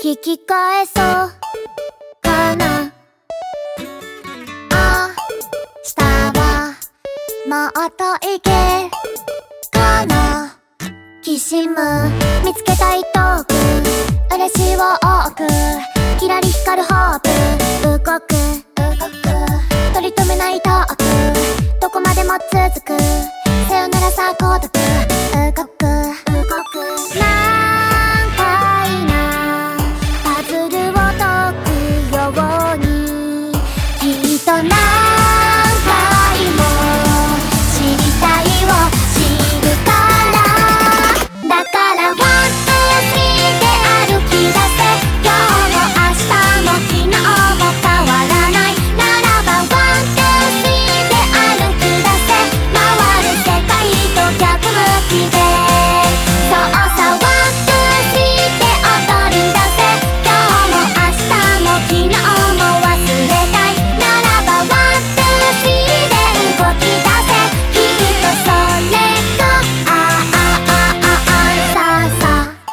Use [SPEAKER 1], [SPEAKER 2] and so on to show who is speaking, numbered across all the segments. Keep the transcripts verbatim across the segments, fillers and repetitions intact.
[SPEAKER 1] 引き返そうかな。あしたはもっといけかな。きしむ見つけたいトーク、嬉しいを多く、キラリ光るホープ、動く動く取り留めないトーク、どこまでも続く、さよならさ孤独、動く動く何回なパズルを解くように、きっと何回も知りたいを知るから。だからワンツースリーで歩き出せ、今日も明日も昨日も変わらない。ならばワンツースリーで歩き出せ、回る世界と逆向きで。そうさワンツースリーで踊り出せ、今日も明日も昨日も忘れたい。ならばワンツースリーで動き出せ、きっとそれがあああああさあさあ。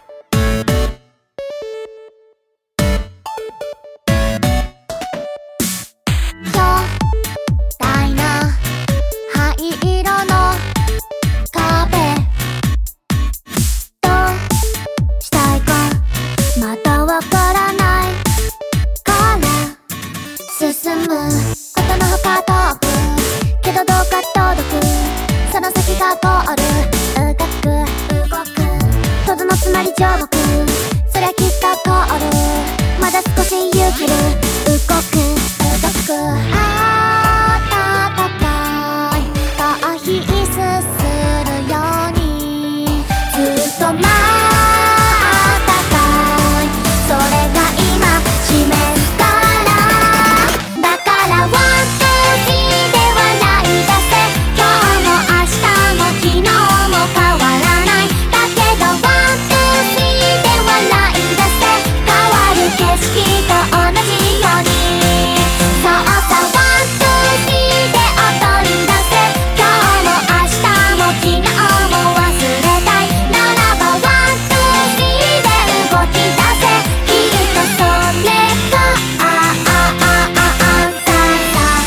[SPEAKER 1] 巨大な灰色の壁、どうしたいかまだわからないから進むことのほか遠く、けどどうか届く、その先がゴール、動く動くとどのつまり上目、そりゃきっとゴール、まだ少し勇気る、動く動くあたたかい逃避するように、ずっと待ったかい、それが今示すから。だからワンツースリーで笑い出せ、今日も明日も昨日も変わらない。だけどワンツースリーで笑い出せ、変わる景色と同じように。そうさワンツースリーで踊り出せ、今日も明日も昨日も忘れたい。ならばワンツースリーで動き出せ、きっとそれがあああああささ。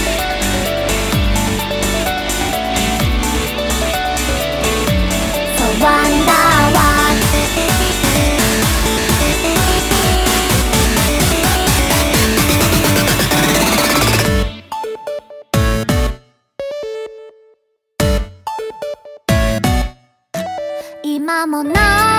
[SPEAKER 1] そうワンダーワン今もな